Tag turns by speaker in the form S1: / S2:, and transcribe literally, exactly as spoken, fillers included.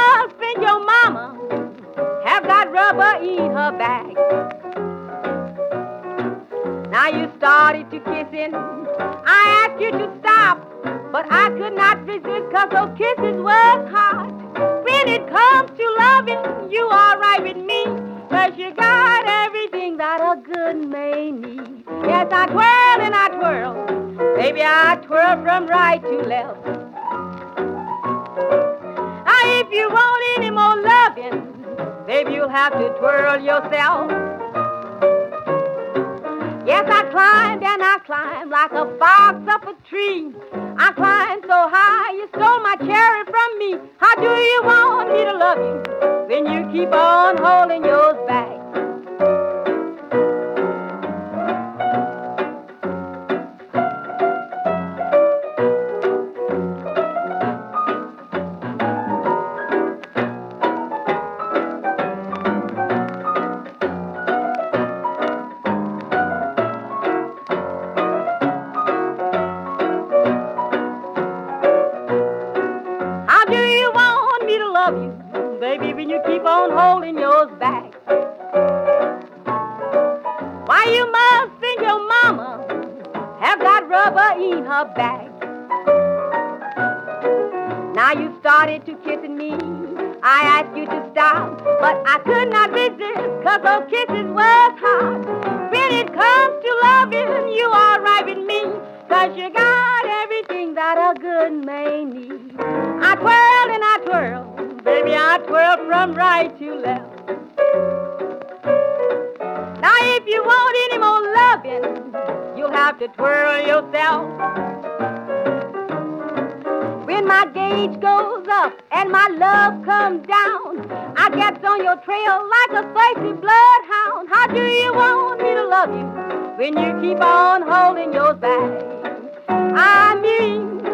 S1: must think your mama have got rubber in her bag. Now you started to kissing. I asked you to stop, but I could not resist, cause those kisses was hot. When it comes to loving, you are right with me, cause you got everything that a good man needs. Yes, I twirl and I twirl, baby, I twirl from right to left. Now if you want any more loving, baby, you'll have to twirl yourself. Yes, I climbed and I climbed like a fox up a tree. I climbed so high, you stole my cherry from me. How do you want me to love you when you keep on holding yours back? Love you, baby, when you keep on holding yours back. Why, you must think your mama have got rubber in her bag. Now you started to kissing me. I asked you to stop, but I could not resist, cause those kisses was hot. When it comes to loving, you are right with me, cause you got everything that a good man needs. I twirl and I twirl, baby, I twirl from right to left. Now if you want any more loving, you'll have to twirl yourself. When my gauge goes up and my love comes down, I get on your trail like a thirsty bloodhound. How do you want me to love you when you keep on holding yours back? I mean,